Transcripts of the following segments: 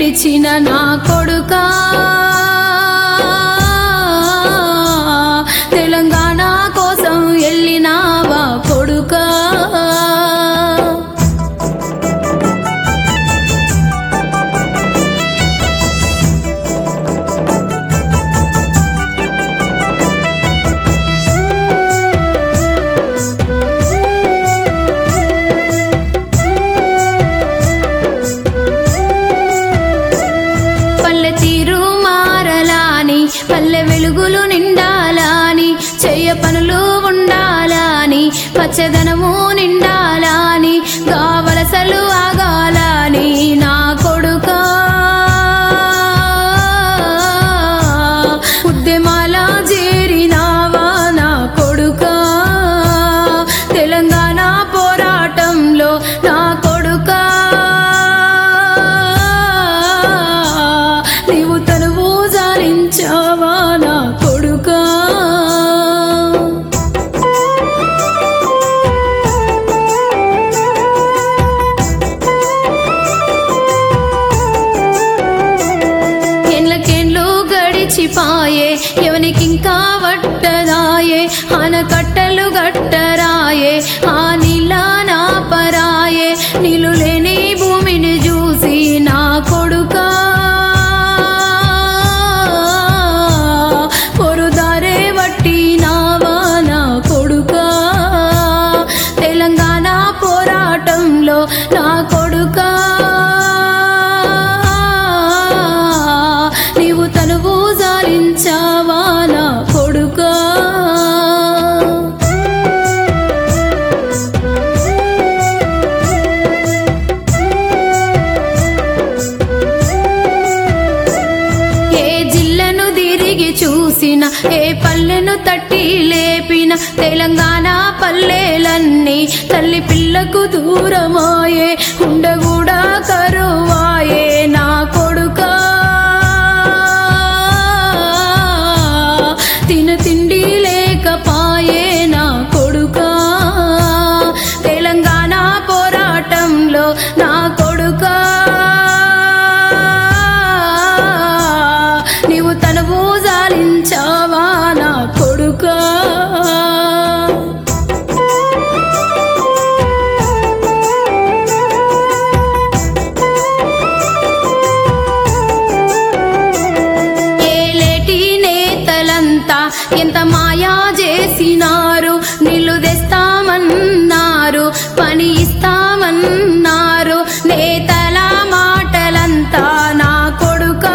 విడిచిన నా కొడుకా తెలంగాణ కోసం వెళ్ళినావా కొడుకా పల్లె వెలుగులు నిండాలని చెయ్య పనులు ఉండాలని పచ్చదనము నిండాలని గావలసలు ఆగాలని నా కొడుకా ఉద్యమాల చేరినావా నా కొడుకా తెలంగాణ పోరాటంలో నా కొడుకా నీవు తనువు జాలించావా నా కొడుకా ఎన్లకేండ్లు గడిచిపాయే ఎవనికింకా వట్టదాయే ఆనకట్టలు గట్టరాయే ఆ నీళ్ళ నా పరాయే నీళ్ళు లేని భూమిని చూసి నా కొడుకా పొరుదారే వట్టినావా నా కొడుకా తెలంగాణ పోరాటంలో నా కొడుకా నీవు తనువు జాలించావా నా కొడుకా చూసిన ఏ పల్లెను తట్టి లేపిన తెలంగాణ పల్లెలన్నీ తల్లి పిల్లకు దూరమాయే ఉండగూడా కరువాయే నా కొడుకా తిండి లేకపాయే నా కొడుకా తెలంగాణ పోరాటంలో నా కొడుకా నీవు తనువు జాలించావా నా కొడుకా ఏలేటి నేతలంతా ఎంత మాయా చేసినారు నీళ్లు తెస్తామన్నారు పని ఇస్తామన్నారు నేతల మాటలంతా నా కొడుకా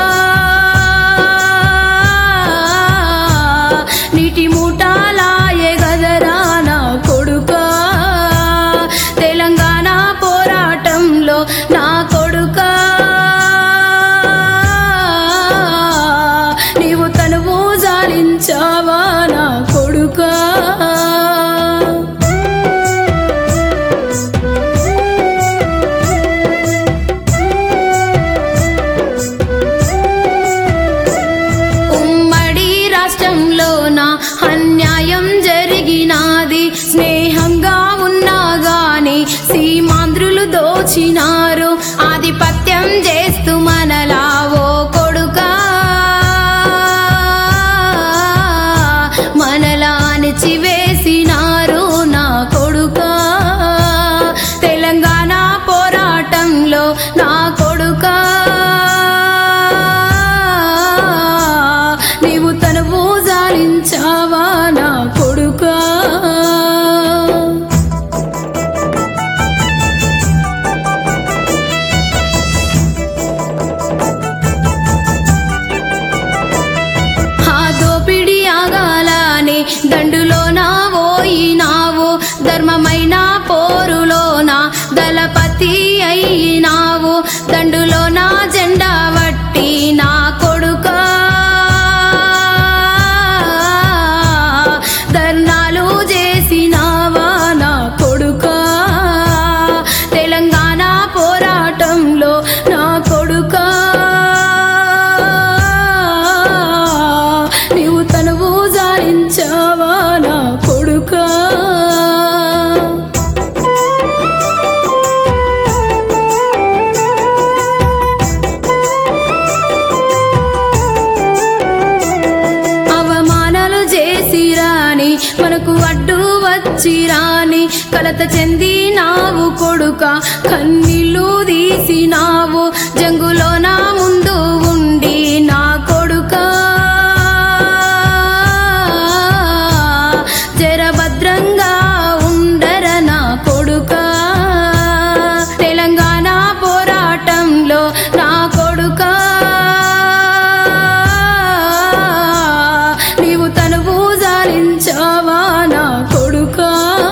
నీటి మూటాలాయే గదరా నా కొడుకా తెలంగాణ పోరాటంలో నా కొడుకా నీవు తనువు జాలించావా నా కొడుకా అన్యాయం జరిగినాది స్నేహంగా ఉన్నా గాని సీమాంధ్రులు దోచినారు ఆధిపత్యం చేస్తూ మనలా ఓ కొడుకా మనలా అణిచివేసినారు నా కొడుకా తెలంగాణ పోరాటంలో నా కొడుకా నీవు తనువు జాలించావా నా కొడుకా వచ్చిరాని కలత చెందినావు కొడుకా, కన్నీళ్ళు తీసినావు జంగులో నా ముందు ఉండి నా కొడుకా, జరభద్రంగా ఉండర నా కొడుకా, తెలంగాణ పోరాటంలో నా కొడుకా నీవు తనువు జాలించావా నా కొడుకా.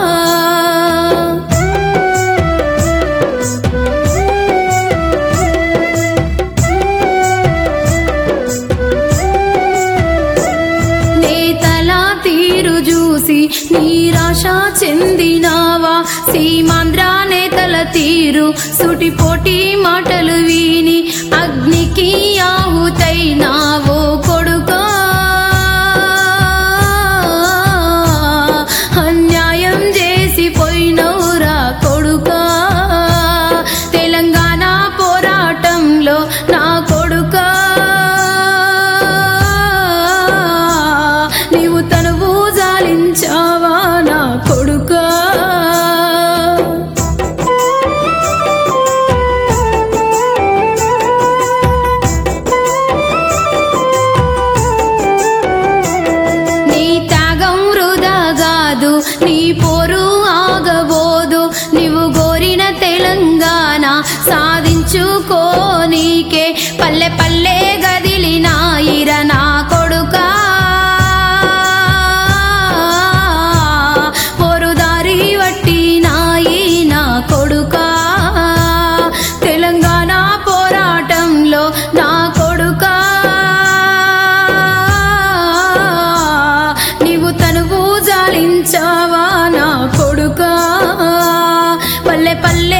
నేతల తీరు చూసి నిరాశ చెందినావా, సీమాంధ్ర నేతల తీరు సుటిపోటి మాటలు విని అగ్నికి ఆహుతైనావో కొడుకా, అన్యాయం చేసిపోయినవురా కొడుకా, తెలంగాణ పోరాటంలో నా కొడుకా నీవు తనువు జాలించావా నా కొడుకా. నీ త్యాగం వృధా కాదు, నీ పోరు ఆగబోదు, నీవు కోరిన తెలంగాణ సాధించుకోనీకే పల్లె పల్లె గదిలినాయిర నా కొడుకా, పోరుదారి వట్టినాయి నా కొడుకా, తెలంగాణ పోరాటంలో నా కొడుకా నీవు తనువు జాలించావా నా కొడుకా, పల్లె పల్లె